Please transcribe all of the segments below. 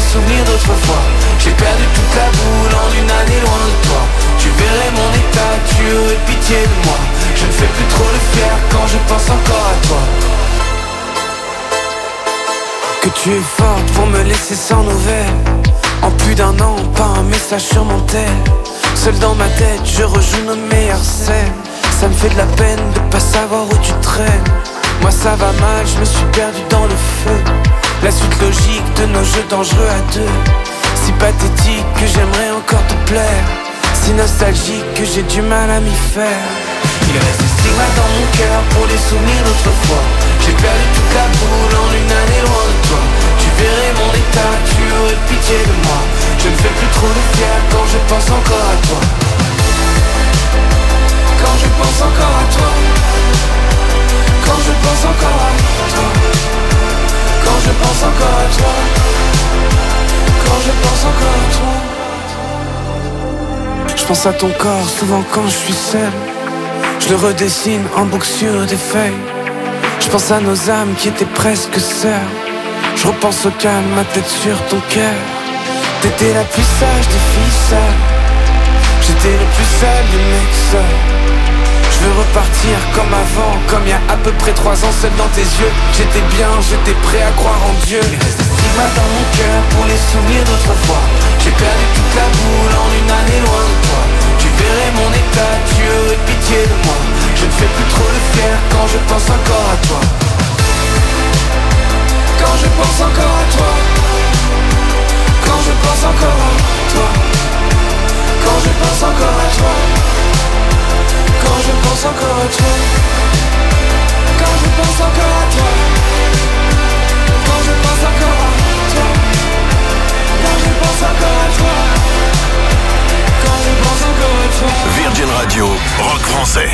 souvenirs d'autrefois. J'ai perdu toute la boule en une année loin de toi. Tu verrais mon état, tu aurais pitié de moi. Je ne fais plus trop le fier quand je pense encore à toi. Que tu es forte pour me laisser sans nouvelles. En plus d'un an, pas un message sur mon tel. Seul dans ma tête, je rejoue nos meilleures scènes. Ça me fait de la peine de pas savoir où tu traînes. Moi ça va mal, je me suis perdu dans le feu. La suite logique de nos jeux dangereux à deux. Si pathétique que j'aimerais encore te plaire. Si nostalgique que j'ai du mal à m'y faire. Il reste des stigmates dans mon cœur pour les souvenirs d'autrefois. J'ai perdu toute la boule en une année loin de toi. Tu verrais mon état, tu aurais pitié de moi. Je ne fais plus trop de fier quand je pense encore à toi. Quand je pense encore à toi. Quand je pense encore à toi. Quand je pense encore à toi. Quand je pense encore à toi. Je pense à ton corps souvent quand je suis seul. Je le redessine en boucle sur des feuilles. Je pense à nos âmes qui étaient presque sœurs. Je repense au calme, ma tête sur ton cœur. T'étais la plus sage des filles seules. J'étais le plus sale des mecs seuls. Je veux repartir comme avant, comme il y a à peu près 3 ans, seul dans tes yeux. J'étais bien, j'étais prêt à croire en Dieu. Il reste des stigmates dans mon cœur pour les souvenirs d'autrefois. J'ai perdu toute la boule en une année loin de toi. Tu verrais mon état, tu aurais pitié de moi. Je ne fais plus trop le fier quand je pense encore à toi. Quand je pense encore à toi. Quand je pense encore à toi. Quand je pense encore à toi. Quand je pense encore à toi. Quand je pense encore à toi. Quand je pense encore à toi. Quand je pense encore à toi. Quand je pense encore à toi. Virgin Radio, rock français.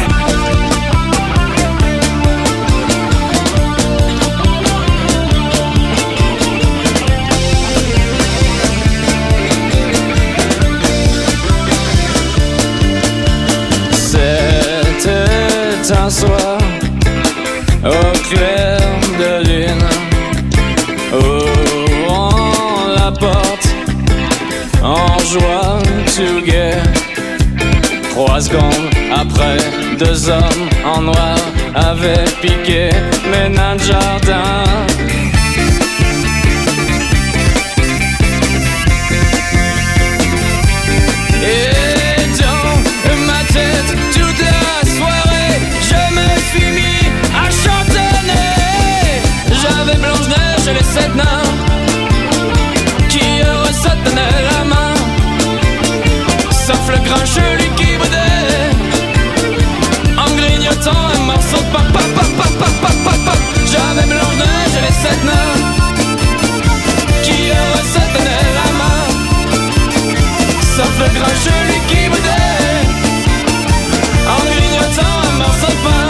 C'était un soir au clair de lune, ouvrant la porte en joie to get. 3 secondes après, 2 hommes en noir avaient piqué mes nains de jardin. Et dans ma tête, toute la soirée, je me suis mis à chantonner. J'avais Blanche-Neige et les 7 nains qui heureux se tenaient la main. Sauf le grincheux, lui qui boudait en grignotant un morceau de pain. J'avais Blanche-Neige et les 7 nains qui heureux se tenaient la main. Sauf le grincheux, lui qui boudait en grignotant un morceau de pain.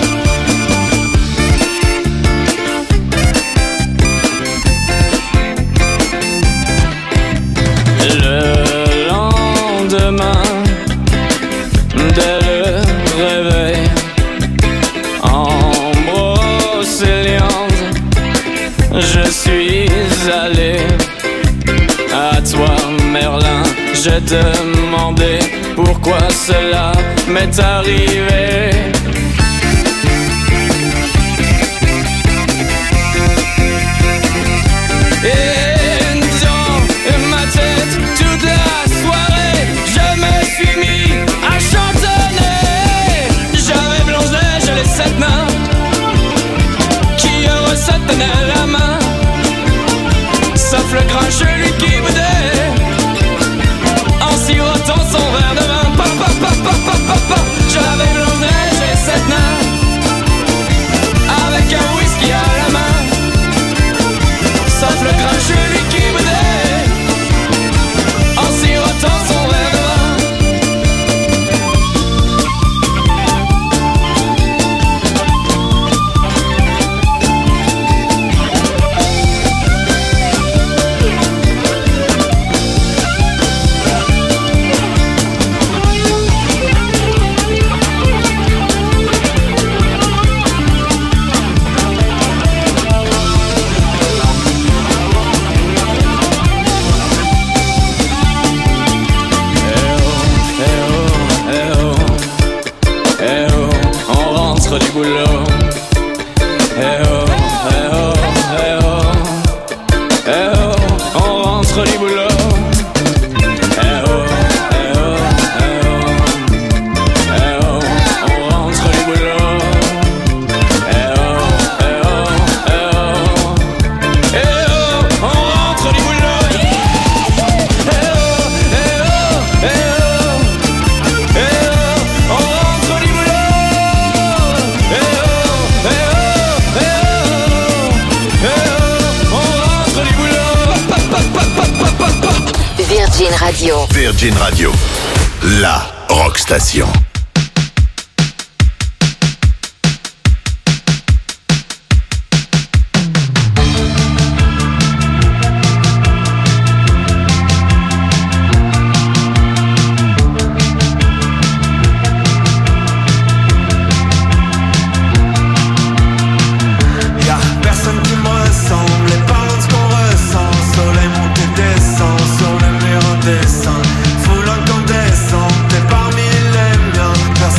Le lendemain, dès le réveil, en Brocéliande, je suis allé à toi, Merlin. J'ai demandé pourquoi cela m'est arrivé. Et dans ma tête, toute la soirée, je me suis mis à chantonner. J'avais Blanche-Neige et les 7 nains qui heureux se tenaient la main. Sauf le grincheux, lui qui boudait en sirotant son verre de vin. J'avais Blanche-Neige Radio. Virgin Radio, la rock station. Foule incandescente, t'es parmi les miens.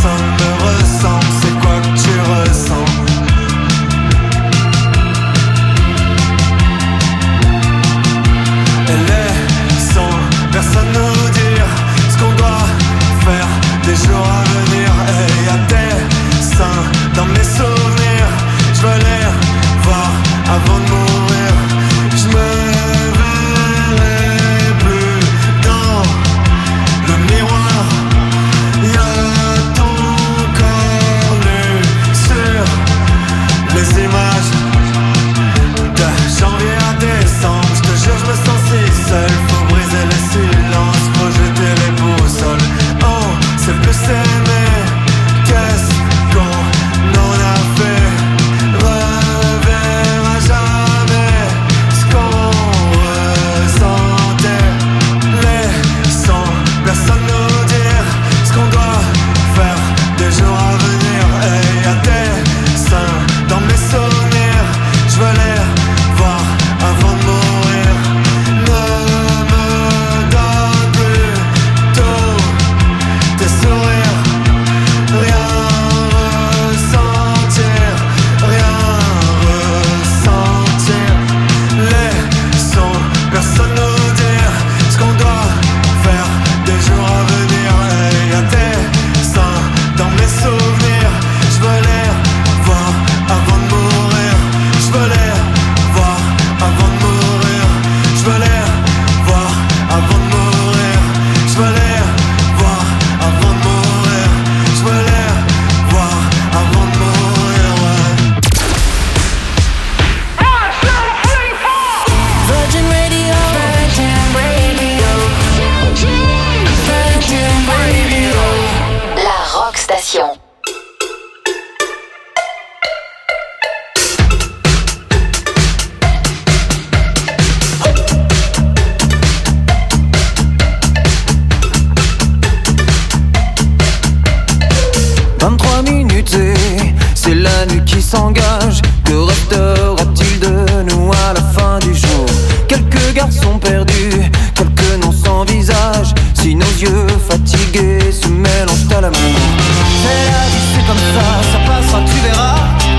s'engage. Que restera-t-il de nous à la fin du jour? Quelques garçons perdus, quelques noms sans visage. Si nos yeux fatigués se mélangent à l'amour. C'est la vie, c'est comme ça passera, tu verras.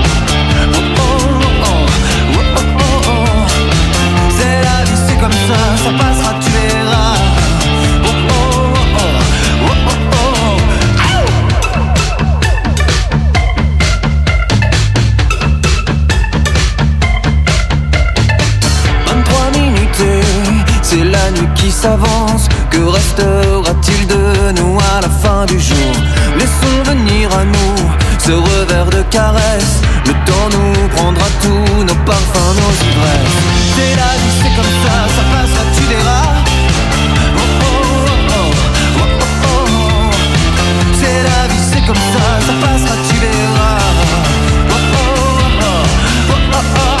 Oh oh oh, oh oh oh oh. C'est la vie, c'est comme ça passera, tu verras. Oh oh oh, oh oh oh. C'est la nuit qui s'avance. Que restera-t-il de nous à la fin du jour? Laissons venir à nous ce revers de caresse. Le temps nous prendra tous nos parfums, nos ivresses. C'est la vie, c'est comme ça passera, tu verras. Oh oh oh, oh oh oh oh. C'est la vie, c'est comme ça passera, tu verras. Oh oh oh, oh oh oh.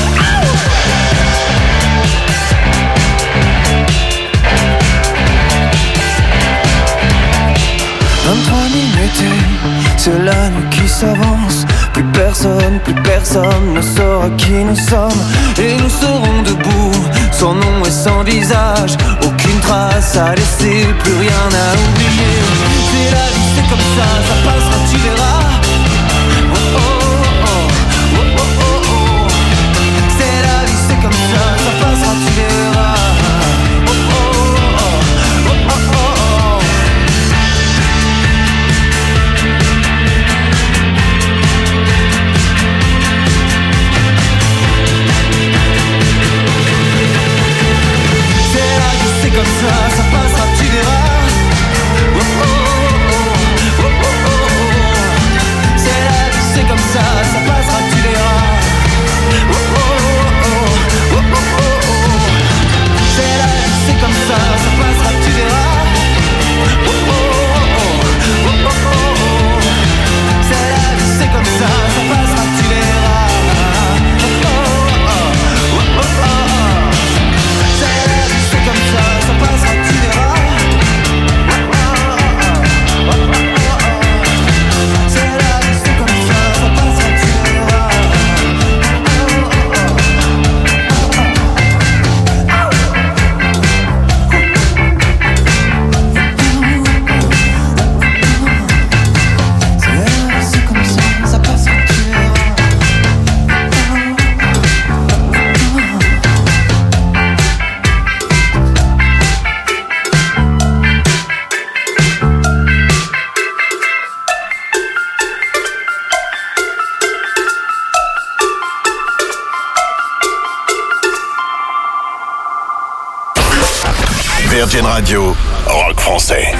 23 minutes, c'est la nuit qui s'avance. Plus personne ne saura qui nous sommes. Et nous serons debout, sans nom et sans visage. Aucune trace à laisser, plus rien à oublier. C'est la vie, c'est comme ça passera, tu verras. Oh oh oh, oh oh oh oh. C'est la vie, c'est comme ça passera, tu verras. Oh oh oh, oh oh oh oh. C'est comme ça passera, tu verras. Oh Radio, rock français.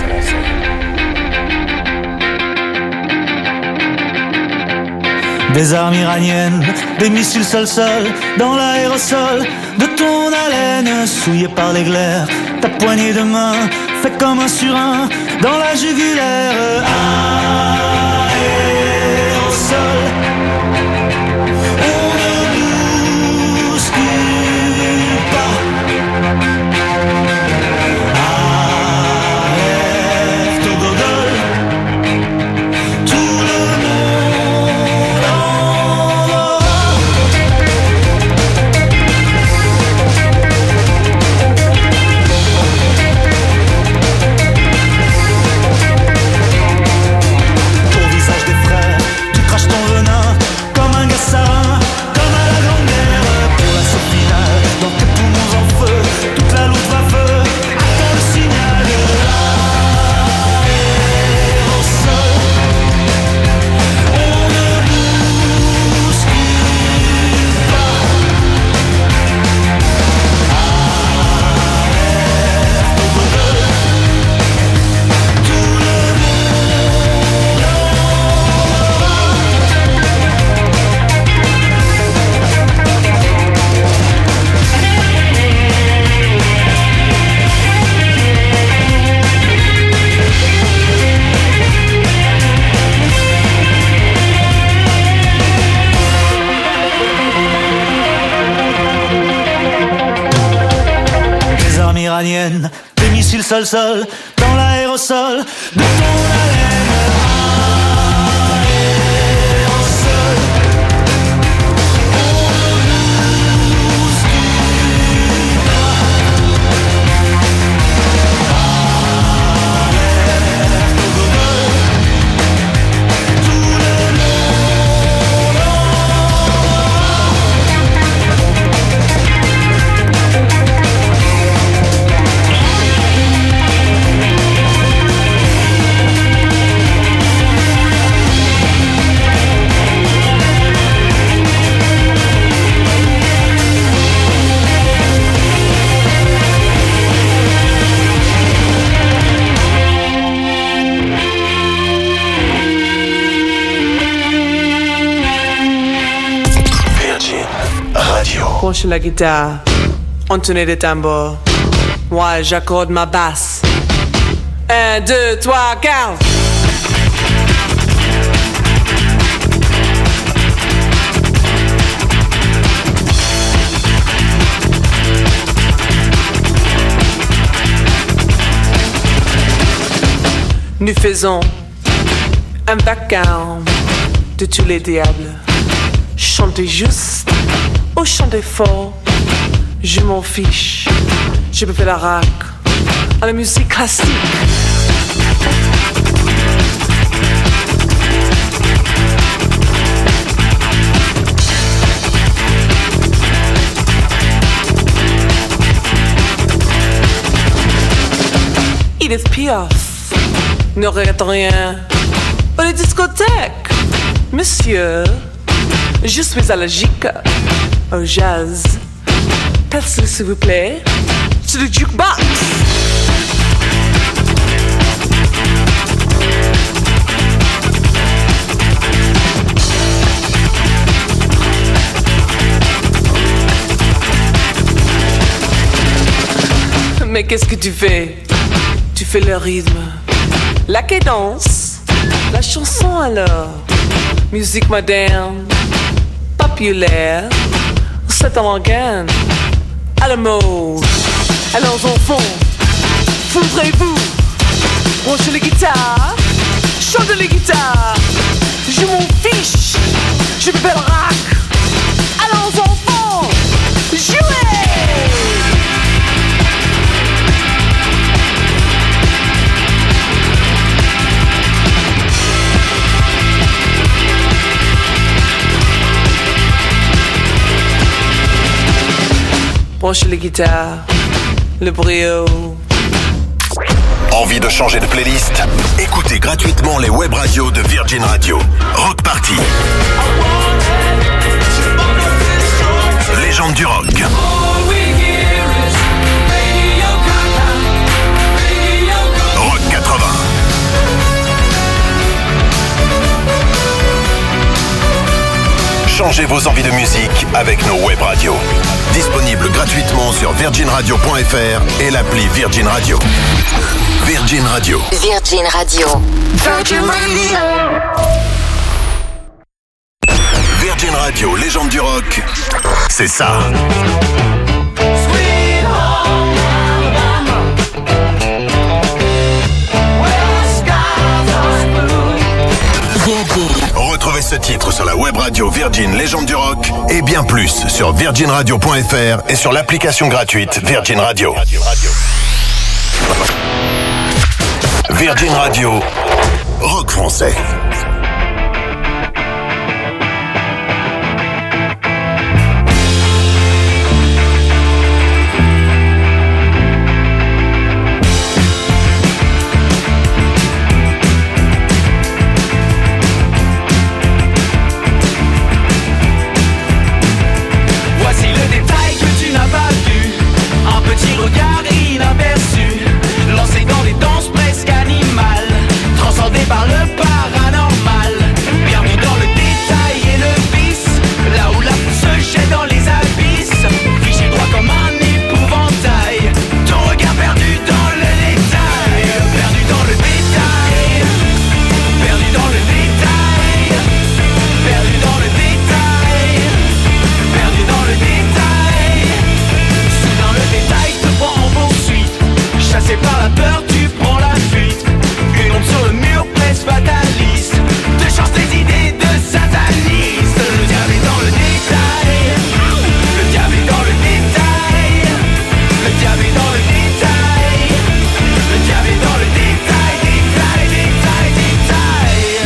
Des armes iraniennes, des missiles sol-sol, dans l'aérosol de ton haleine, souillé par les glaires, ta poignée de main fait comme un surin dans la jugulaire. Aérosol, on ne bouscule pas. Arrête au gogol, tout le monde en aura. Au visage des frères, tu craches ton venin comme un gassarin, comme à la grande guerre. Pour l'assaut final, dans tes poumons en feu, toute la loupe va feu, attends le signal de l'aérosol. On ne bouscule pas. Arrête au gogol, tout le monde en aura. Des armes iraniennes, des missiles sol-sol, dans l'aérosol de ton haleine. Aérosol, on ne bouscule pas. Arrête au gogol, tout le monde en Virgin Radio. Penche la guitare, entonner des tambours. Moi, j'accorde ma basse. 1, 2, 3, 4. Nous faisons un vacarme de tous les diables. Chantez juste ou chantez fort, je m'en fiche. Je peux faire la rock à la musique classique. Edith Piaf ne regrette rien pour les discothèques. Monsieur, je suis allergique au jazz. Passez s'il vous plaît sur le jukebox. Mais qu'est-ce que tu fais? Tu fais le rythme, la cadence, la chanson alors. Musique moderne, populaire, c'est avant-garde, à la mode. Alors enfants, foudrez-vous, branchez les guitares, chantez les guitares. Je m'en fiche, je peux faire le rock. Alors enfants, jouez! Branchez les guitares, le brio. Envie de changer de playlist? Écoutez gratuitement les web radios de Virgin Radio. Rock Party. Légende du rock. Changez vos envies de musique avec nos web radios. Disponibles gratuitement sur virginradio.fr et l'appli Virgin Radio. Virgin Radio. Virgin Radio. Virgin Radio. Virgin Radio, légende du rock, c'est ça. Retrouvez ce titre sur la web radio Virgin Légende du Rock et bien plus sur virginradio.fr et sur l'application gratuite Virgin Radio. Virgin Radio, rock français. Regard inaperçu, lancé dans des danses presque animales, transcendé par le paranormal, bienvenue dans le détail et le vice, là où la foule se jette dans les abysses, figé droit comme un épouvantail, ton regard perdu dans le détail, perdu dans le détail, perdu dans le détail, perdu dans le détail, perdu dans le détail, soudain le détail te prend en poursuite, chassé par la peur tu prends la fuite, une ombre sur le mur presque fataliste, te change tes idées de sataniste, le diable est dans le détail, le diable est dans le détail, le diable est dans le détail, le diable est dans le détail, détail, détail, détail.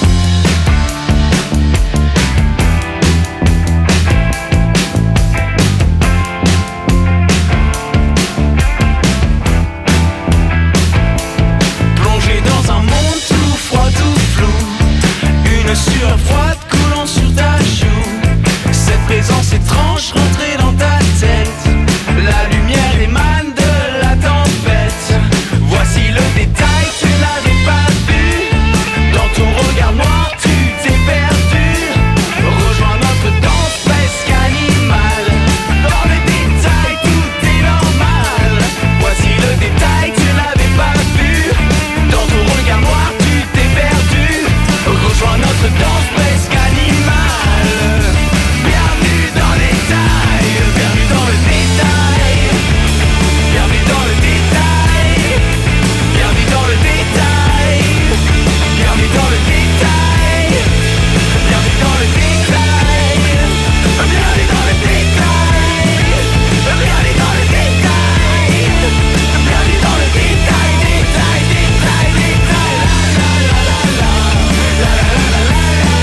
Plongé dans un monde tout froid, tout flou, une sueur froide coulant sur ta joue, cette présence étrange rentrée dans ta tête, la lumière émane de la tempête, voici le détail, tu n'avais pas vu, dans ton regard noir tu t'es perdu, rejoins notre danse presque animale, dans le détail tout est normal, voici le détail, tu n'avais pas vu, dans ton regard noir tu t'es perdu, rejoins notre danse presque animale, bienvenue dans les détails, bienvenue dans le détail, bienvenue dans le détail, bienvenue dans le détail, bienvenue dans le détail, bienvenue dans le détail, bienvenue dans le détail, bienvenue dans le détail, bienvenue dans le détail, détail, détail, détail, la la la la la la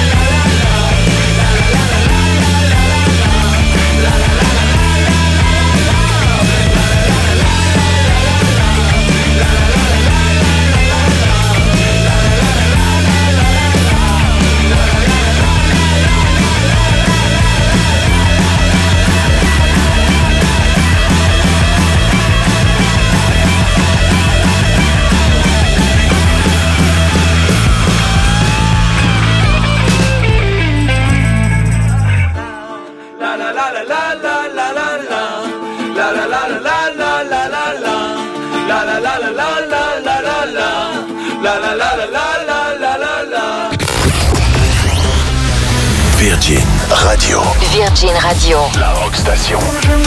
Virgin Radio. Virgin Radio. La rock station.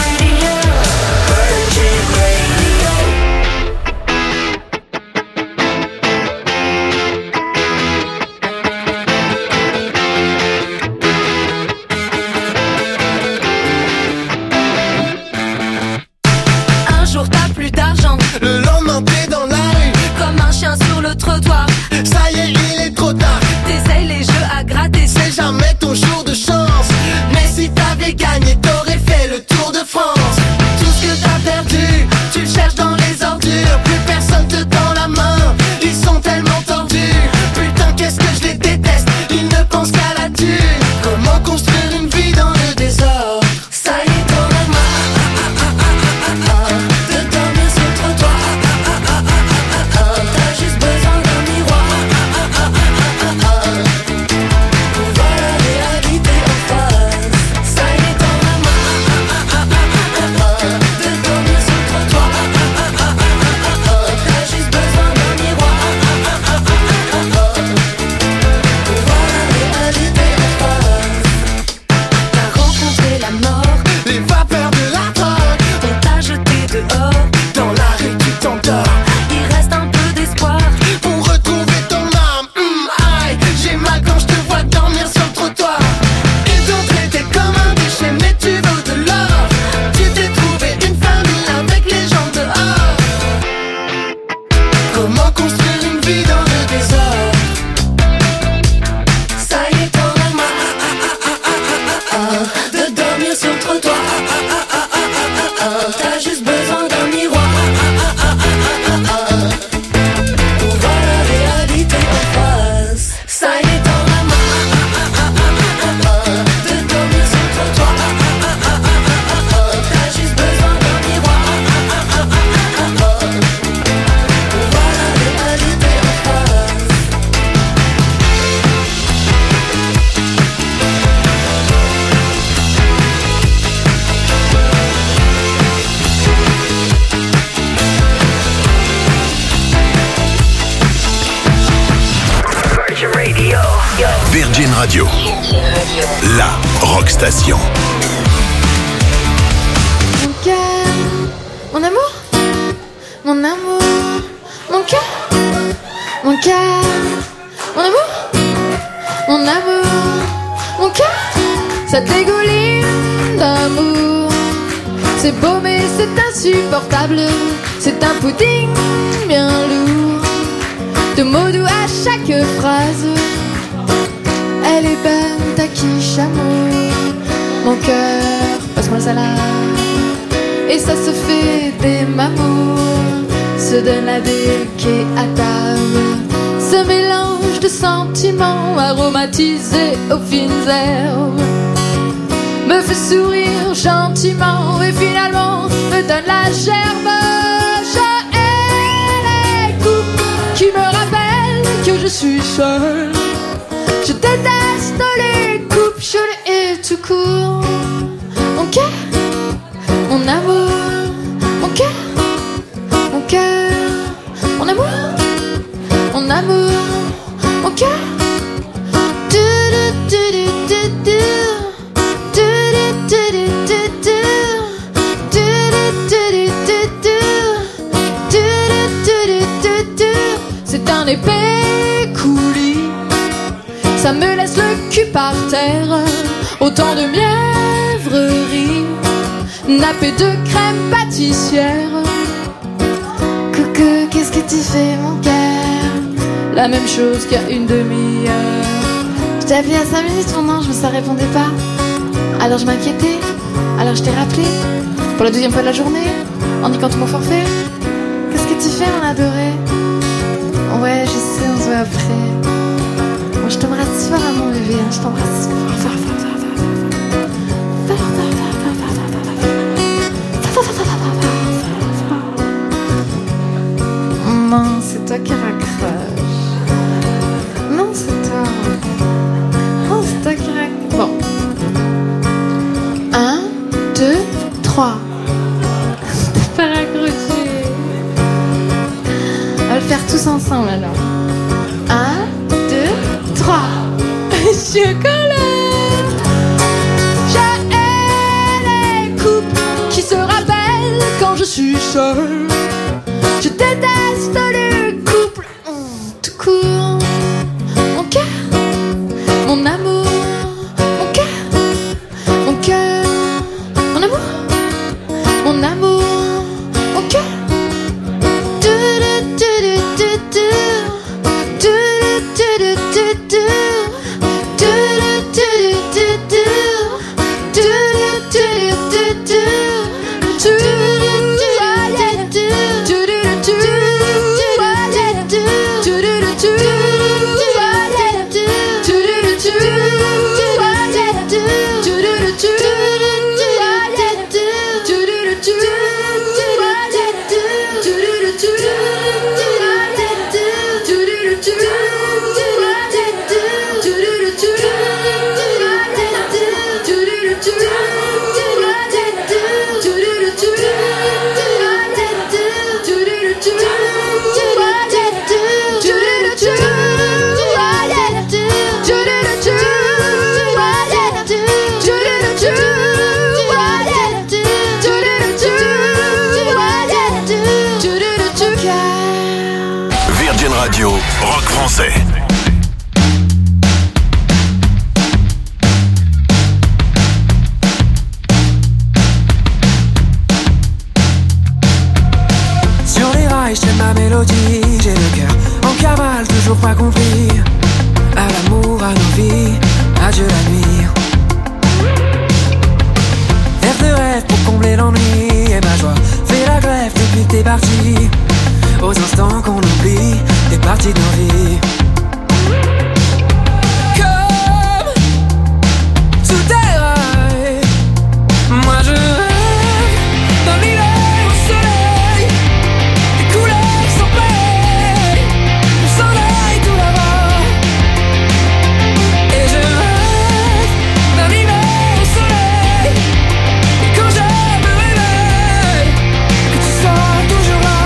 Un jour t'as plus d'argent, Le lendemain t'es dans la rue, comme un chien sur le trottoir. ça y est il est trop tard, T'essayes les jeux à gratter, c'est jamais ton jour de chance. Mais si t'avais gagné t'aurais fait le tour de France. Tout ce que t'as perdu, Virgin Radio. La rock station. Mon cœur, mon amour, mon amour, mon cœur, mon cœur, mon amour, mon amour, mon cœur, ça dégouline d'amour. C'est beau mais c'est insupportable, c'est un pudding bien lourd, de mots doux à chaque phrase. Elle est belle, ta quiche amour. Mon cœur, passe-moi la salade. Et ça se fait des mamours, se donne la béquille à table. Ce mélange de sentiments aromatisés aux fines herbes me fait sourire gentiment et finalement me donne la gerbe. Je hais les coupes qui me rappellent que je suis seule. Je déteste les coupes, je les hais tout court. Mon cœur, mon amour, mon cœur, mon cœur, mon amour, mon amour, mon cœur. C'est un épais coulis, ça me laisse le cul par terre. Autant de mièvreries, nappé de crème pâtissière. Coucou, qu'est-ce que tu fais mon cœur? La même chose qu'il y a une demi-heure. Je t'ai appelé à 5 minutes mon ange, mais ça répondait pas. Alors je m'inquiétais, alors je t'ai rappelé pour la 12e fois de la journée, en niquant tout mon forfait. Qu'est-ce que tu fais mon adoré? Ouais, je sais, on se voit après. Bon, je t'embrasse fort à mon bébé, hein. Je t'embrasse fort, fort, fort, fort, fort, fort, fort, fort, fort. Non, c'est toi qui raccroche. Non, c'est toi. Non, c'est toi qui raccroche. Bon. 1, 2, 3. T'as pas raccroché. On va le faire tous ensemble alors. 1, 2, 3. Chocolat. Je hais les coupes qui se rappellent quand je suis seule. Je déteste les couples tout court. Mon cœur, mon amour, mon cœur, mon cœur, mon amour, mon amour, mon cœur. Virgin Radio, rock français. Sur les rails, je traîne ma mélodie. J'ai le cœur en cavale, toujours pas compris. À l'amour, à nos vies, adieu la nuit. Faire de rêve pour combler l'ennui. Et ma joie fait la grève depuis que t'es parti. Aux instants qu'on oublie, t'es parti de nos vies. Comme sous tes rails, moi je rêve dans l'hiver au soleil. Des couleurs sans pareil, on s'enlaille tout là-bas. Et je rêve dans l'hiver au soleil. Et quand je me réveille, que tu sois toujours là.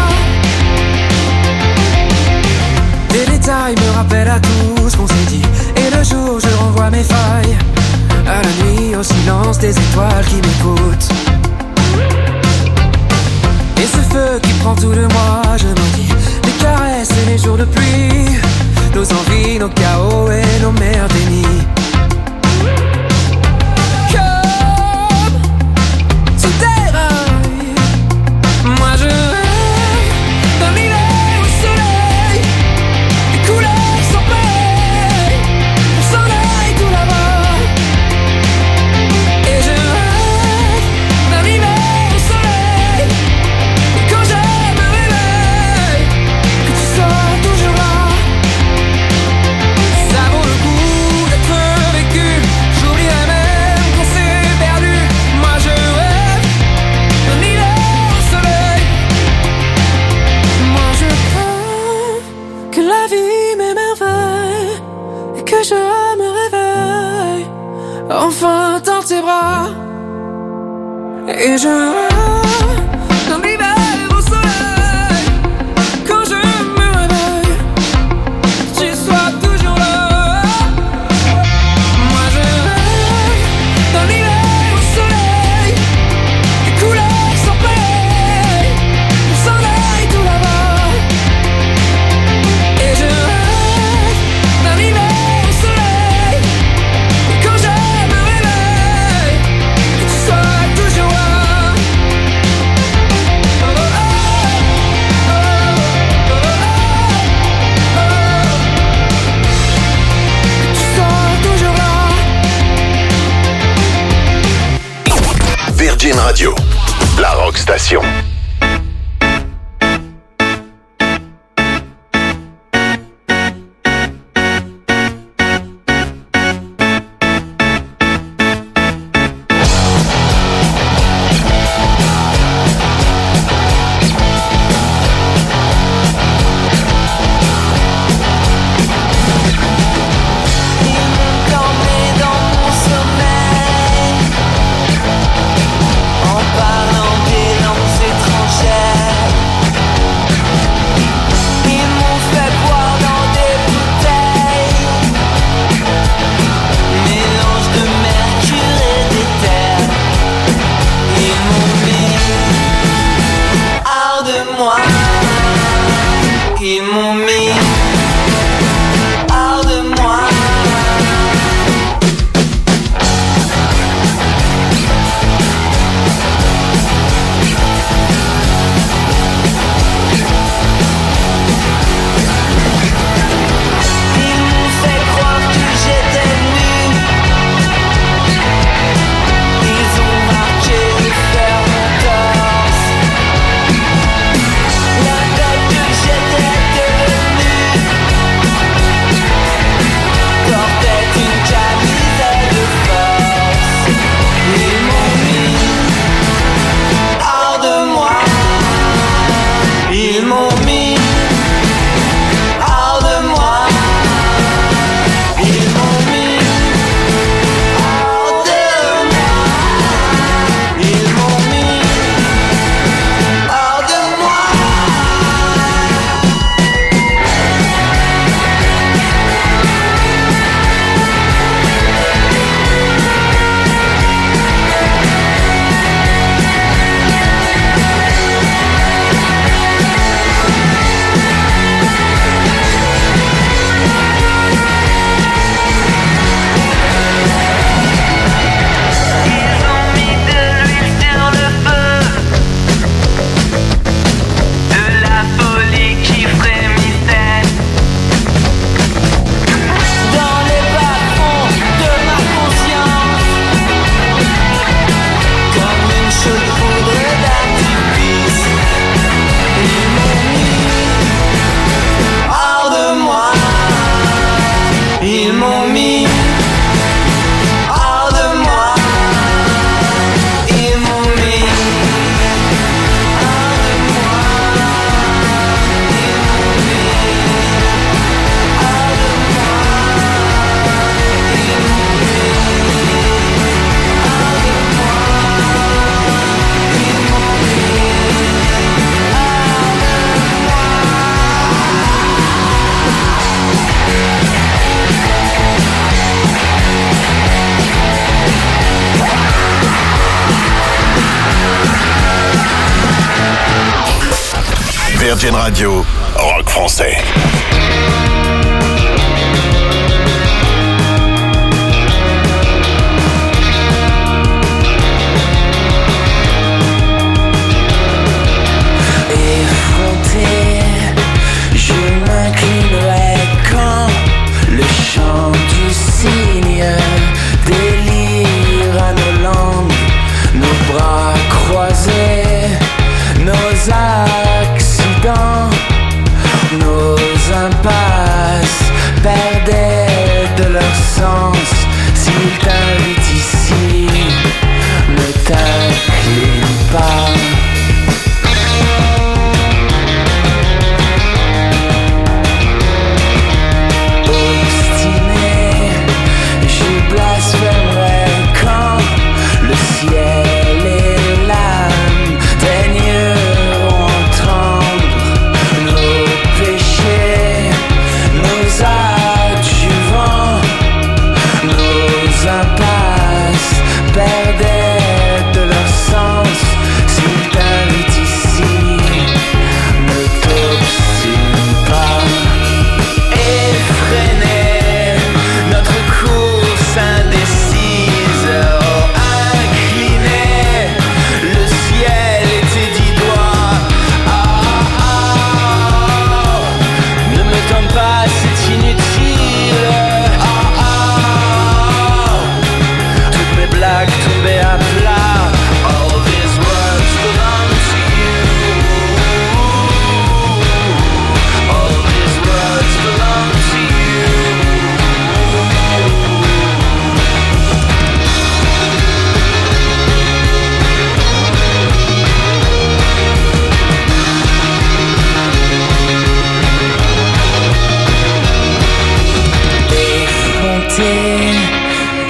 Des détails me rappellent à tout ce qu'on s'est dit. Et le jour où oublie nos chaos et nos mères dénies. Comme tu dérailles, moi je rêve d'un hiver au soleil, des couleurs sans pareilles, on s'en aille tout là-bas. Et je rêve d'un hiver au soleil, et quand je me réveille, que tu sois toujours là. Ça vaut le coup d'être vécu, j'oublierai même qu'on s'est perdu. Moi je rêve d'un hiver au soleil. Moi je crains que la vie m'émerveille et que je me réveille enfin dans tes bras. Et je rêve d'un hiver au soleil, quand je me réveille, que tu sois toujours là. Moi je rêve d'un hiver au soleil, des couleurs sans pareilles, on s'en aille tout là-bas. Et je rêve d'un hiver au soleil, et quand je me réveille, que tu sois toujours là. Oh, oh, oh, oh, oh, que tu sois toujours là. Virgin Radio, la rock station. En parlant des langues étrangères, ils m'ont fait boire dans des bouteilles, mélange de mercure et d'éther. Ils m'ont mis hors de moi, ils m'ont mis hors de moi. Ils m'ont fait croire que j'étais nu. Ils ont marqué le fer mon torse. La bête que j'étais devenue portait une camisole de force. Ils m'ont mis hors de moi. Ils m'ont mis hors de moi. Ils m'ont mis hors de moi. Ils m'ont mis hors de moi. Ils ont mis de l'huile sur le feu, de la folie qui frémissait dans les bas-fonds de ma conscience, comme une chaude poudre d'artifice. Ils m'ont mis hors de moi. Ils m'ont mis hors de moi. Ils m'ont mis hors de moi. Ils m'ont mis hors de moi. Ils m'ont mis hors de moi. Ils m'ont mis Virgin Radio, rock français.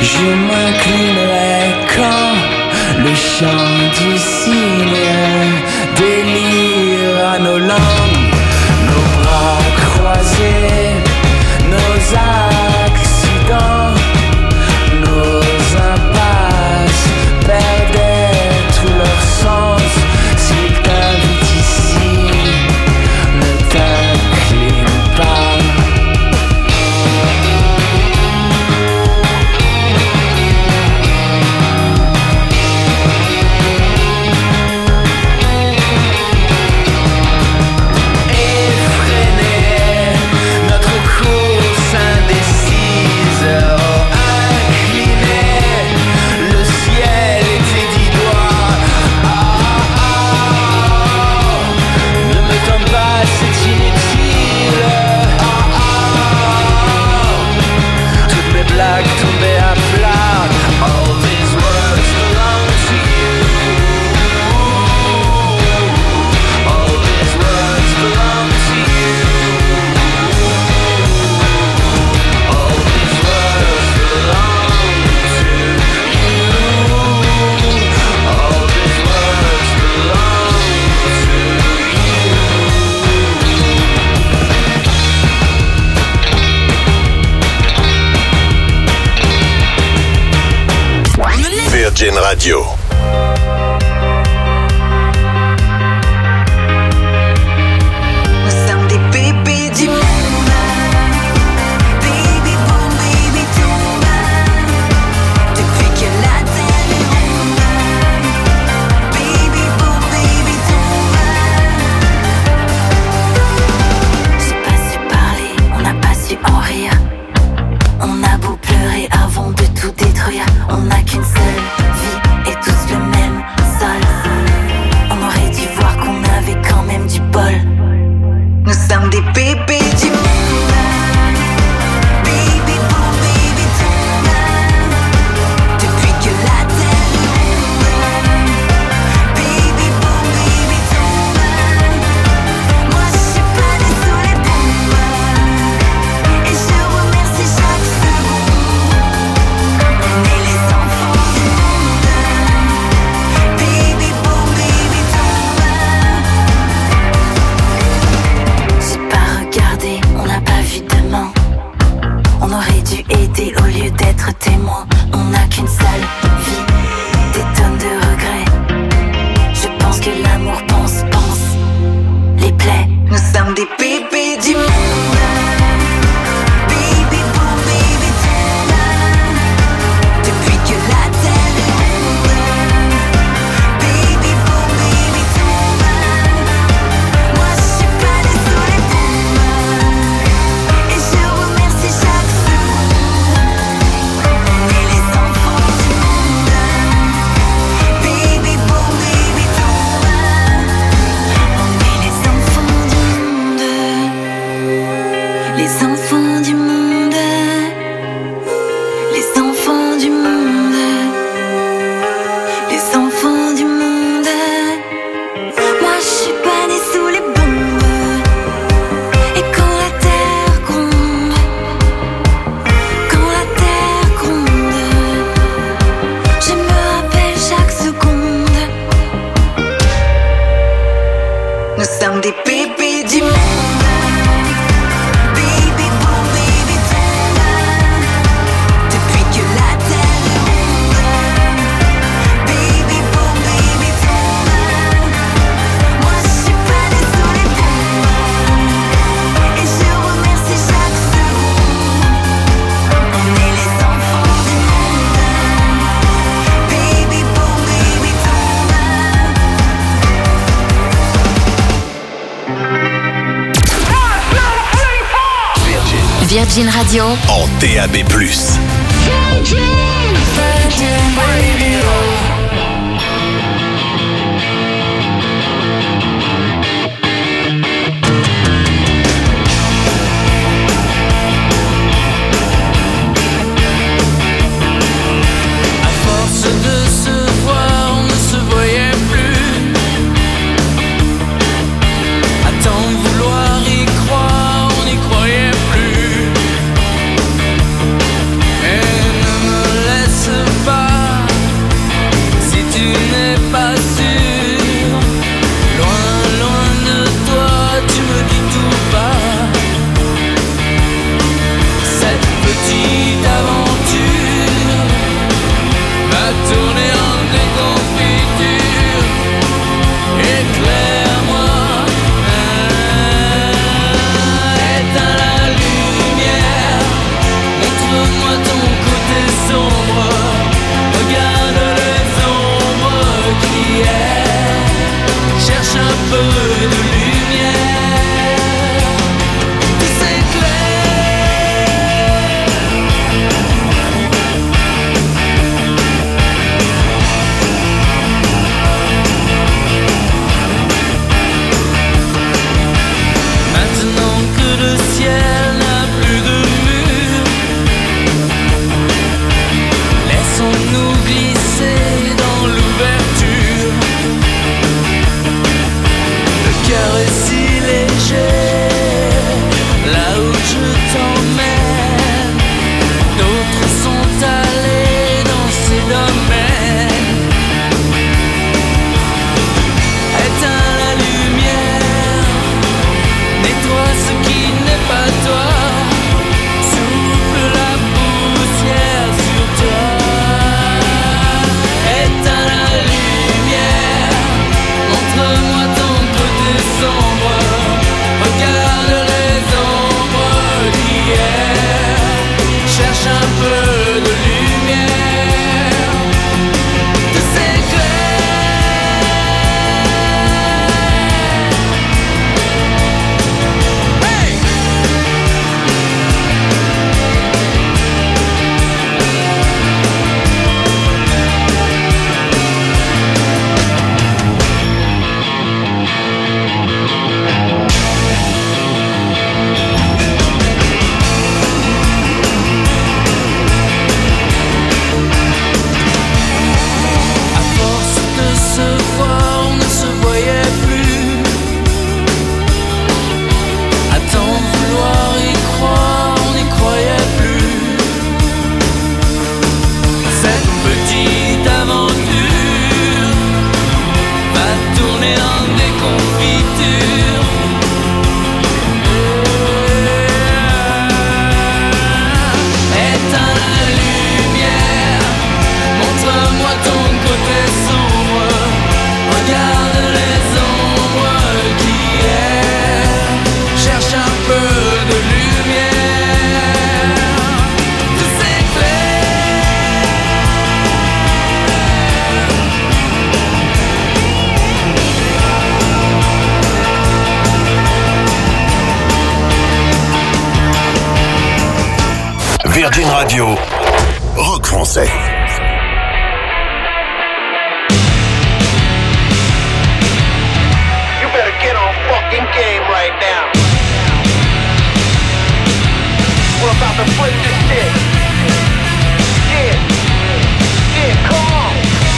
Je m'inclinerai quand le chant du cygne délire à nos langues, nos bras croisés, nos accidents, nos impasses perdaient tout leur sens. S'il t'invite ici, ne t'incline pas. Tomber à plat. All these words belong to you. All these words belong to you. All these words belong to you. All these words belong Virgin Radio. Nous sommes des bébés du monde. Baby boom, baby tombe. Depuis que la terre est ronde. Baby boom, baby tombe. J'ai pas su parler, on n'a pas su en rire. On a beau pleurer avant de tout détruire. On n'a qu'une seule vie et tous le même sol. On aurait dû voir qu'on avait quand même du bol. Nous sommes des bébés du monde. Baby boom, baby tombe. Depuis que la terre est ronde. Baby boom, baby tombe. Moi je suis pas né sous les bombes. Et je remercie chaque seconde. On est les enfants du monde. Baby boom, baby tombe. J'ai pas regardé, on n'a pas vu demain. On aurait dû aider au lieu d'être témoin. On n'a qu'une seule vie, des tonnes de regrets. Je pense que l'amour pense les plaies. Nous sommes des bébés du monde. Baby boom, baby tombe. Depuis que la terre est ronde. Baby boom, baby tombe. Moi je suis pas né sous les bombes. Et je remercie chaque seconde. On est les enfants du monde. Baby boom, baby tombe. On est les enfants du monde. Les enfants du monde. Les enfants du monde. Les enfants du monde. Moi je suis pas né sous les bombes. Et quand la terre gronde, quand la terre gronde, je me rappelle chaque seconde. Nous sommes des bébés du monde. Baby boom, baby tombe. Depuis que la terre est ronde. Baby boom, baby tombe. Moi je suis pas né sous les bombes. Et je remercie chaque seconde. On est les enfants du monde. Baby boom, baby tombe. Virgin Radio. En DAB+. À force de se voir, on ne se voyait plus. À tant vouloir y croire, on n'y croyait plus. Et ne me laisse Virgin Radio, rock français. You better get on fucking game right now. We're about to flip this shit. Yeah, come on.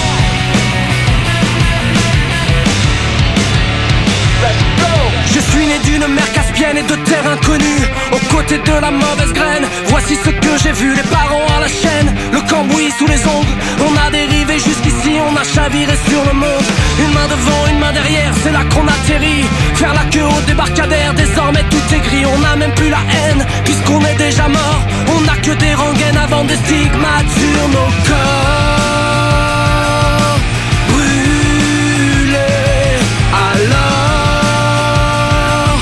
Let's go. Je suis né d'une mer caspienne et de terre inconnue, aux côtés de la mauvaise graine. Voici ce que j'ai vu, les parents à la chaîne, le cambouis sous les ongles. On a dérivé jusqu'ici, on a chaviré sur le monde. Une main devant, une main derrière, c'est là qu'on atterrit. Faire la queue au débarcadère, désormais tout est gris. On n'a même plus la haine, puisqu'on est déjà mort. On n'a que des rengaines avant des stigmates sur nos corps. Brûlés, alors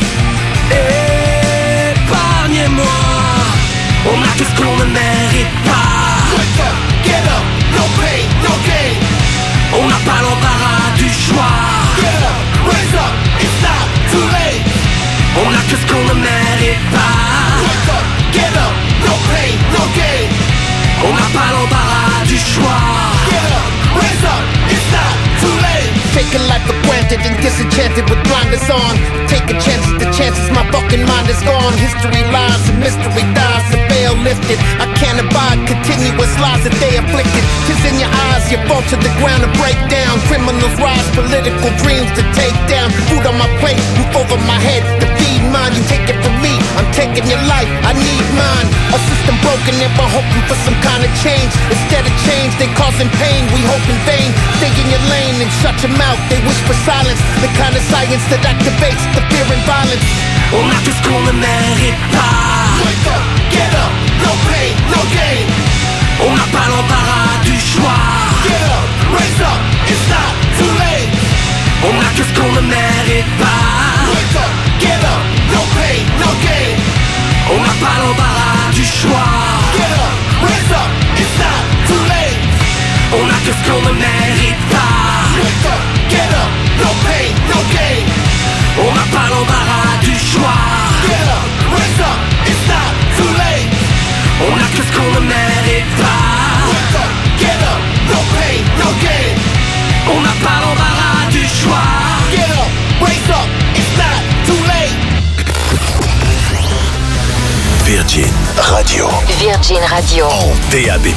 épargnez-moi. On a tout ce qu'on ne mérite pas. Wake up, get up, no pain, no gain. On n'a pas l'embarras du choix. Get up, raise up, it's not too late. On a que ce qu'on ne mérite pas. Wake up, get up, no pain, no gain. On n'a pas l'embarras du choix. Get up, raise up, it's not too late. Taking life for granted and disenchanted with blinders on. Taking chances, the chances, my fucking mind is gone. History lies and mystery dies, the veil lifted. I can't abide continuous lies that they afflicted. Tis in your eyes, you fall to the ground and break down. Criminals rise, political dreams to take down. Food on my plate, roof over my head, to feed mine. You take it from me, I'm taking your life, I need mine. A system broken and we're hoping for some kind of change. Instead of change, they causing pain, we hope in vain. Stay in your lane and shut your mouth, they wish for silence. The kind of science that activates the fear and violence. On a tout ce qu'on ne mérite pas. Wake up, get up, no pain, no gain. On n'a pas l'embarras du choix. Get up, raise up, it's not too late. On a que ce qu'on ne mérite pas. Wake up, get up, no pain, no gain. On n'a pas l'embarras du choix. Get up, raise up, it's not too late. On a que ce qu'on ne mérite pas. Wake up, get up, no pain, no gain. On n'a pas l'embarras du choix. Get up, raise up, it's not too late. On a que ce qu'on ne mérite pas. Wake up, get up, no pain, no gain. On n'a pas l'embarras du choix. Get up, raise up, it's not too late. Virgin Radio. Virgin Radio. En DAB+.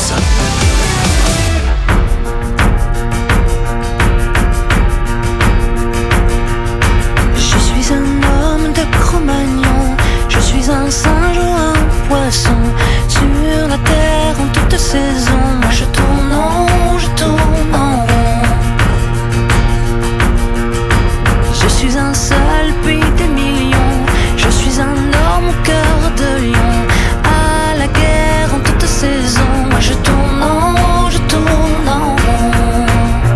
Je suis un homme de Cro-Magnon, je suis un singe ou un poisson sur la terre en toute saison. Moi je tourne en rond, je tourne en rond. Je suis un seul pays des millions, je suis un homme au cœur de lion. À la guerre en toute saison, moi je tourne en rond, je tourne en rond.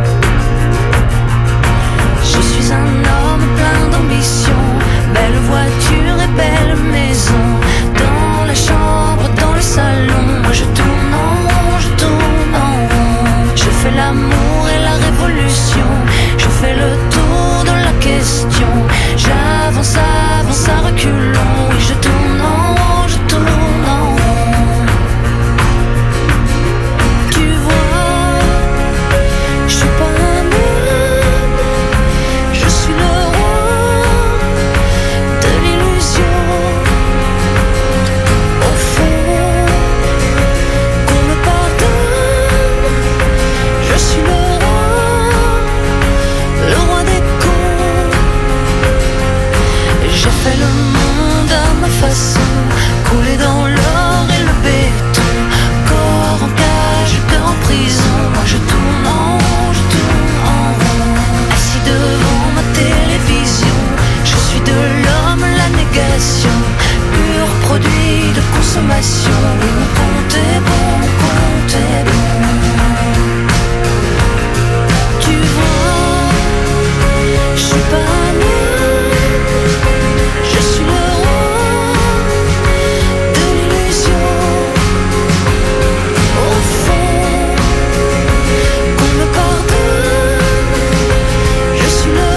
Je suis un homme plein d'ambition, belle voiture et belle maison. Dans la chambre, dans le salon, moi je tourne en rond, je tourne en rond. Je fais l'amour et la révolution, je fais le tour de la question. J'avance, avance à reculons, oui je tourne en rond, je tourne en rond. Tu vois, je suis pas un homme, je suis le roi de l'illusion. Au fond, qu'on me pardonne, je suis le roi des cons. J'ai fait le monde à ma façon, coulé dans l'or et le béton. Corps en cage, cœur en prison, moi je tourne en rond, je tourne en rond. Assis devant ma télévision, je suis de l'homme la négation, pur produit de consommation. Oui, mon compte est bon, mon compte est bon. Tu vois, je suis pas un homme, je suis le roi de l'illusion. Au fond, qu'on me pardonne, je suis le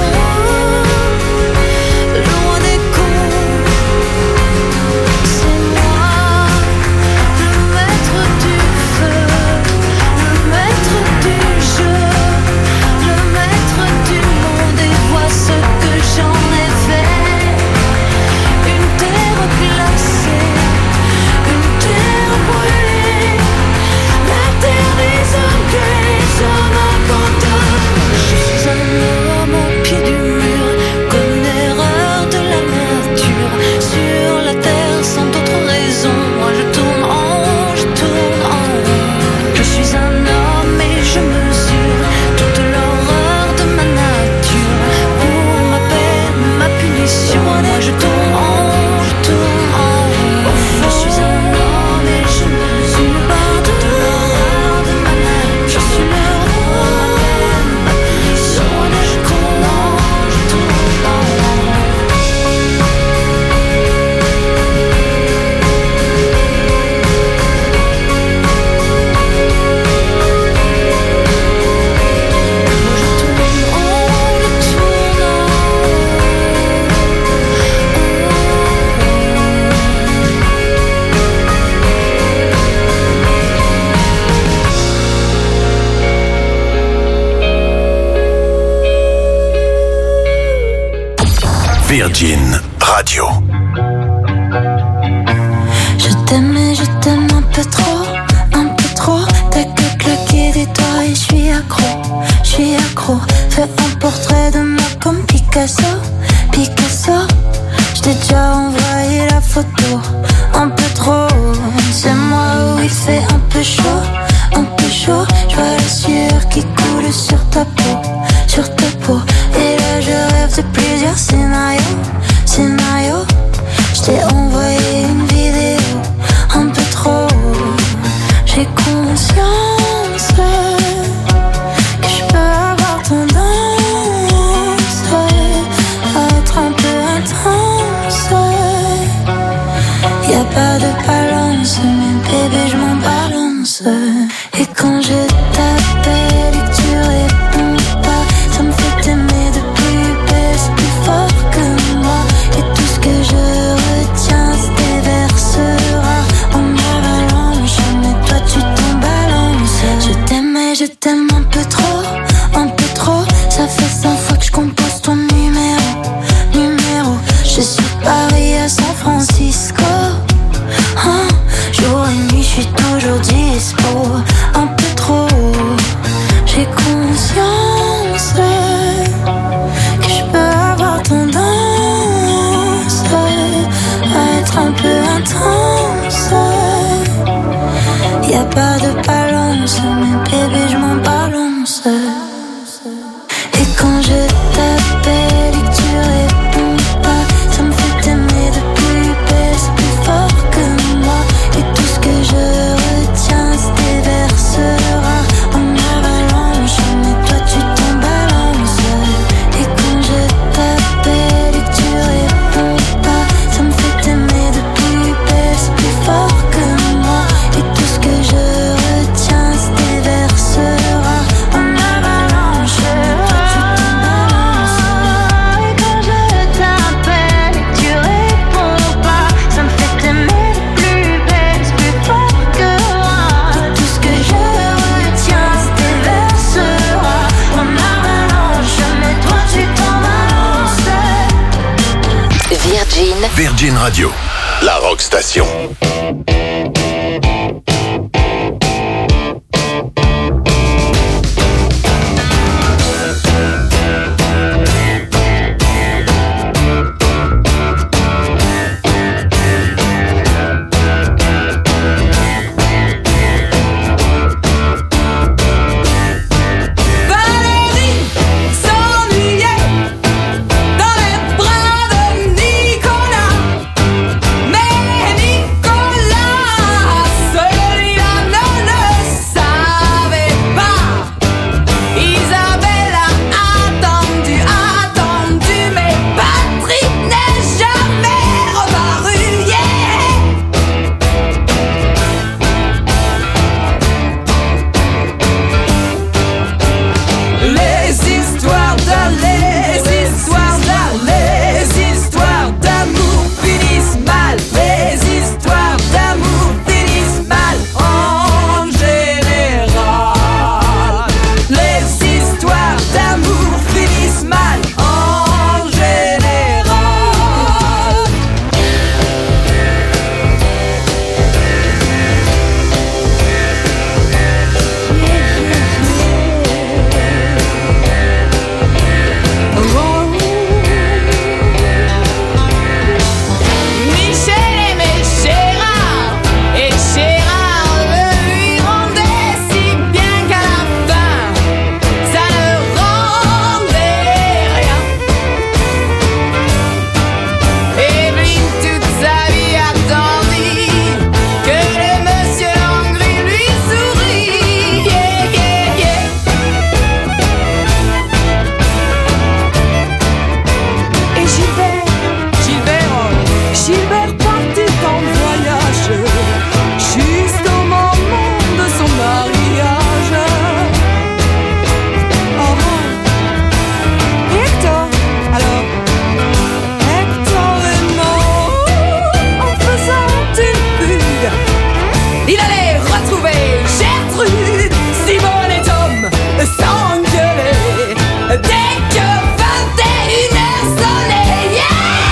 roi des cons. C'est moi Virgin Radio. Je t'aime un peu trop, un peu trop. T'as que claqué des doigts et je suis accro. Fais un portrait de moi comme Picasso. Je t'ai déjà envoyé la photo, un peu trop. C'est moi où il fait un peu chaud. Je vois la sueur qui coule sur ta peau. Et là je rêve de plusieurs scénarios. Je t'ai envoyé une vidéo, un peu trop. J'ai conscience que je peux avoir tendance à être un peu intense. Y'a pas de balance, mais bébé je m'en balance. Et quand je t'appelle et que tu réponds pas, ça me fait t'aimer de plus belle, c'est plus fort que moi. Et tout ce que je retiens se déversera en avalanche. Mais toi tu t'en balances. Je t'aime un peu trop. Ça fait 100 fois que je compose ton numéro. Je suis Paris à San Francisco. Jour et nuit, je suis toujours dispo. Un peu trop. J'ai conscience que je peux avoir tendance à être un peu intense. Y'a pas de balance, mais bébé, je m'en balance. Et quand je t'appelle et que tu réponds pas, ça me fait t'aimer de plus belle, c'est plus fort que moi. Et tout ce que je retiens se déversera en avalanche. Mais toi tu t'en balances. Et quand je t'appelle et que tu réponds pas, ça me fait t'aimer de plus belle, c'est plus fort que moi. Et tout ce que je retiens se déversera en avalanche. Toi tu t'en balances. Et quand je t'appelle et que tu réponds pas, ça me fait t'aimer de plus belle, c'est plus fort que moi. Et tout ce que je retiens se déversera en avalanche. Mais toi tu t'en balances. Virgin Radio, la rock station. Valérie s'ennuyait dans les bras de Nicolas. Mais Nicolas, celui-là ne le savait pas. Isabelle a attendu, mais Patrick n'est jamais reparu. Les histoires d'amour finissent mal. Les histoires d'amour finissent mal en général. Les histoires d'amour finissent mal en général. Michel aimait Gérard et Gérard le lui rendait si bien qu'à la fin ça ne rendait rien. Evelyne toute sa vie attendit que le monsieur Langry lui sourit. Et Gilbert partit en voyage juste au moment de son mariage. Et Hector, alors Hector est mort en faisant une fugue. Il allait retrouver Gertrude, Simone et Tom s'engueuler dès que 21h sonnait. Yeah!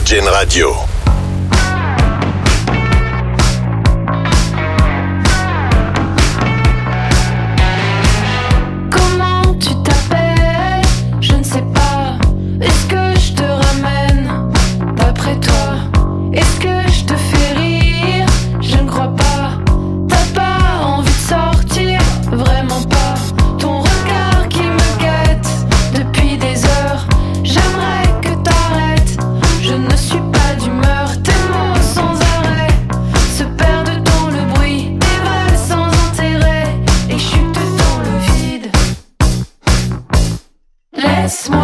Virgin Radio. Comment tu t'appelles? Je ne sais pas. Est-ce que je te ramène d'après toi? Est-ce que je te fais rire? Je ne crois pas. T'as pas envie de sortir? Vraiment pas. Ton regard qui me guette depuis des heures. J'aimerais que t'arrêtes. Je ne suis pas d'humeur. Tes mots sans arrêt se perdent dans le bruit des vagues sans intérêt et chutent dans le vide. Laisse-moi.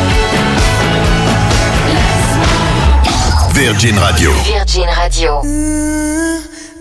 Virgin Radio. Virgin Radio.